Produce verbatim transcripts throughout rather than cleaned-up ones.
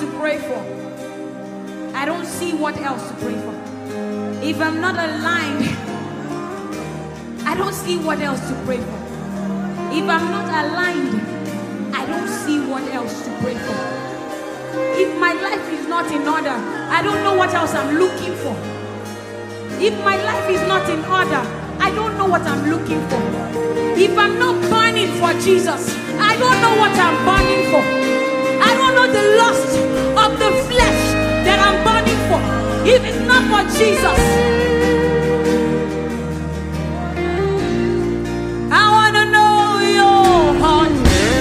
to pray for, I don't see what else to pray for. If I'm not aligned, I don't see what else to pray for. If I'm not aligned, I don't see what else to pray for. If my life is not in order, I don't know what else I'm looking for. If my life is not in order, I don't know what I'm looking for. If I'm not burning for Jesus, I don't know what I'm burning for. I don't know the lust of the flesh that I'm burning for. If it's not for Jesus, I want to know your heart.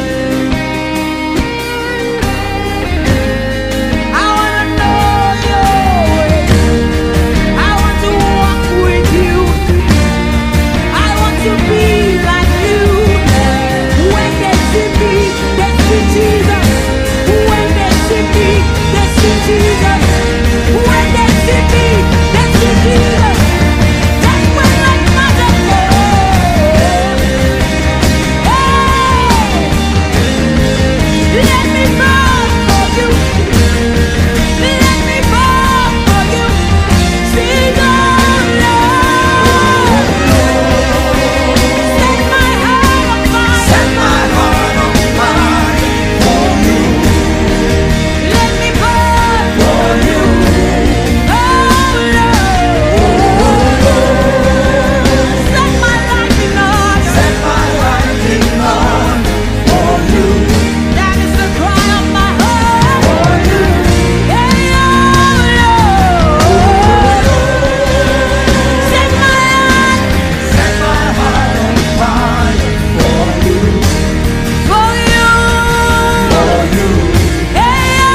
I want to know your way. I want to walk with you. I want to be like you. When they see me, they see Jesus. When they see me, they see Jesus. When they see me, they see Jesus. That's when life matters more. Hey, let me burn for you. Let me burn for you. Sing on, Lord. Set my heart on fire. Set my heart on fire for you. Let me burn for you. Oh, Lord. Set my life in order. Set my life in order for you. That is the cry of my heart. For you. Hey, oh, Lord. Set my heart. Set my heart on fire for you. For you. For you. Hey, oh,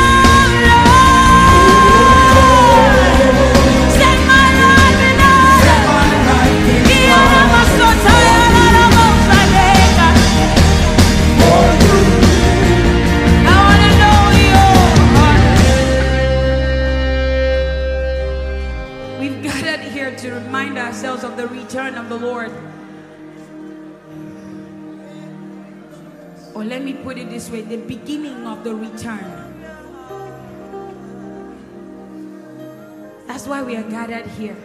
Lord. Set my life in order. Set my life in order. I'm so tired of the Sadeka. For you. I want to know your heart. We've gathered here to remind ourselves of the return of the Lord. Or let me put it this way, the beginning of the return. That's why we are gathered here.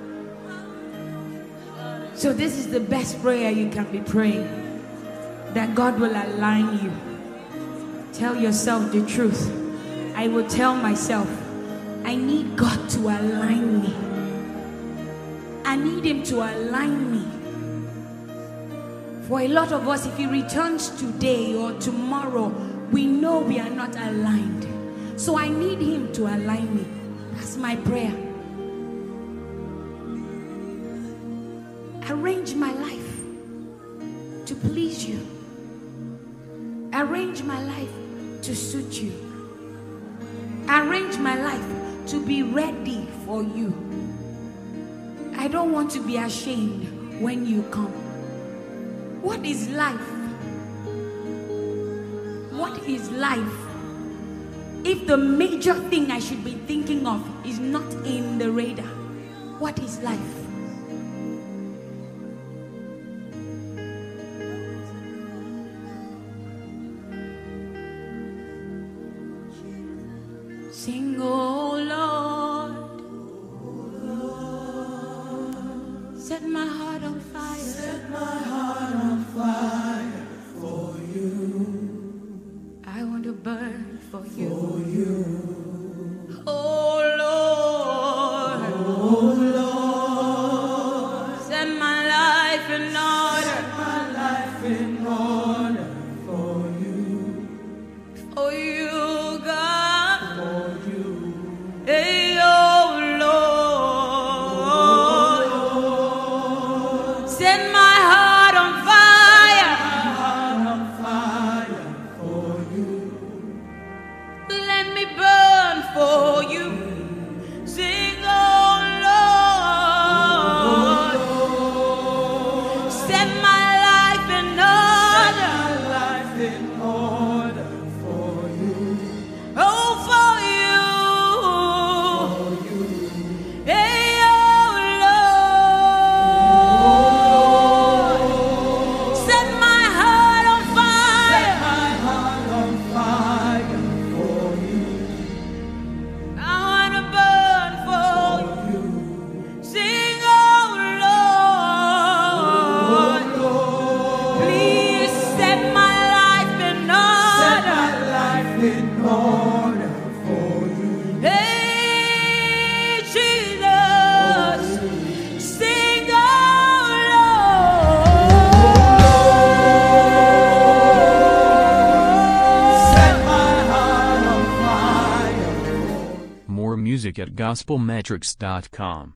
So this is the best prayer you can be praying. That God will align you. Tell yourself the truth. I will tell myself, I need God to align me. I need Him to align me. For a lot of us, if He returns today or tomorrow, we know we are not aligned. So I need Him to align me. That's my prayer. Arrange my life to please you. Arrange my life to suit you. Arrange my life to be ready for you. I don't want to be ashamed when you come. What is life? What is life if the major thing I should be thinking of is not in the radar? What is life? Sing, oh Lord, set my heart on fire. Set my heart on fire for you. I want to burn for you. For you. Oh Lord, oh Lord, set my life in order. Set my life in order for you. For you. Hey, oh Lord, music at gospel metrics dot com.